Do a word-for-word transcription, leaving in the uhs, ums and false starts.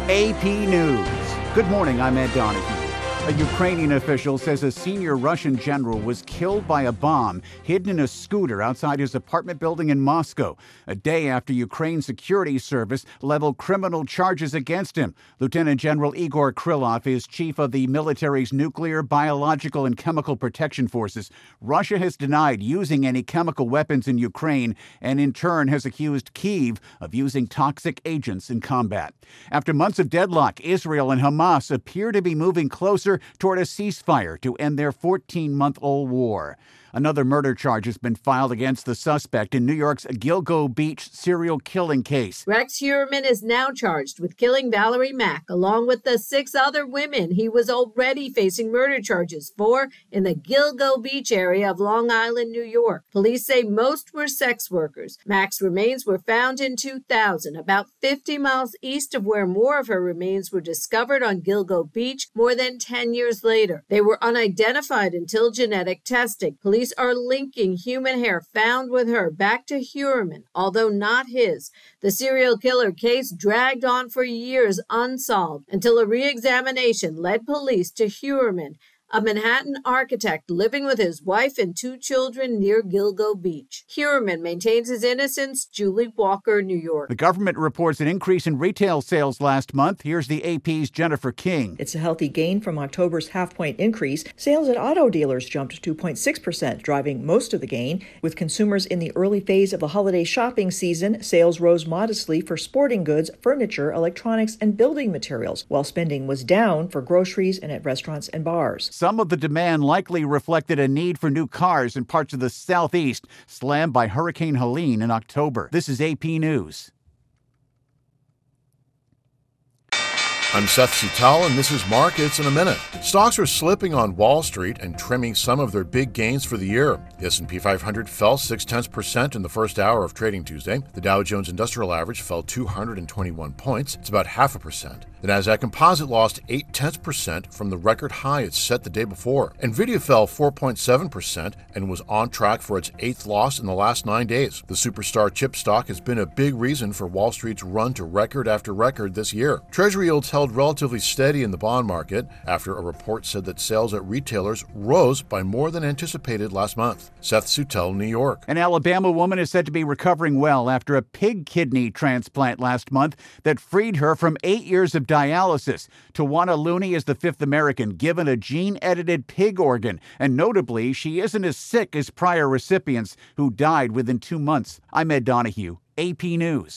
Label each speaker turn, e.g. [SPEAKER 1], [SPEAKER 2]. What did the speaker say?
[SPEAKER 1] A P News. Good morning, I'm Ed Donahue. A Ukrainian official says a senior Russian general was killed by a bomb hidden in a scooter outside his apartment building in Moscow, a day after Ukraine's security service leveled criminal charges against him. Lieutenant General Igor Krylov is chief of the military's nuclear, biological, and chemical protection forces. Russia has denied using any chemical weapons in Ukraine and in turn has accused Kyiv of using toxic agents in combat. After months of deadlock, Israel and Hamas appear to be moving closer toward a ceasefire to end their fourteen-month-old war. Another murder charge has been filed against the suspect in New York's Gilgo Beach serial killing case.
[SPEAKER 2] Rex Heuermann is now charged with killing Valerie Mack, along with the six other women he was already facing murder charges for in the Gilgo Beach area of Long Island, New York. Police say most were sex workers. Mack's remains were found in two thousand, about fifty miles east of where more of her remains were discovered on Gilgo Beach more than ten years later. They were unidentified until genetic testing. Police are linking human hair found with her back to Heuermann, although not his. The serial killer case dragged on for years unsolved until a re-examination led police to Heuermann, a Manhattan architect living with his wife and two children near Gilgo Beach. Heuermann maintains his innocence. Julie Walker, New York.
[SPEAKER 1] The government reports an increase in retail sales last month. Here's the A P's Jennifer King.
[SPEAKER 3] It's a healthy gain from October's half-point increase. Sales at auto dealers jumped two point six percent, driving most of the gain. With consumers in the early phase of the holiday shopping season, sales rose modestly for sporting goods, furniture, electronics, and building materials, while spending was down for groceries and at restaurants and bars.
[SPEAKER 1] Some of the demand likely reflected a need for new cars in parts of the Southeast, slammed by Hurricane Helene in October. This is A P News.
[SPEAKER 4] I'm Seth Sutal, and this is Markets in a Minute. Stocks are slipping on Wall Street and trimming some of their big gains for the year. The S and P five hundred fell six tenths percent in the first hour of trading Tuesday. The Dow Jones Industrial Average fell two hundred twenty-one points. It's about half a percent. The Nasdaq Composite lost eight tenths percent from the record high it set the day before. Nvidia fell four point seven percent and was on track for its eighth loss in the last nine days. The superstar chip stock has been a big reason for Wall Street's run to record after record this year. Treasury yields held relatively steady in the bond market after a report said that sales at retailers rose by more than anticipated last month. Seth Sutel, New York.
[SPEAKER 1] An Alabama woman is said to be recovering well after a pig kidney transplant last month that freed her from eight years of dialysis. Tawana Looney is the fifth American given a gene-edited pig organ, and notably, she isn't as sick as prior recipients who died within two months. I'm Ed Donahue, A P News.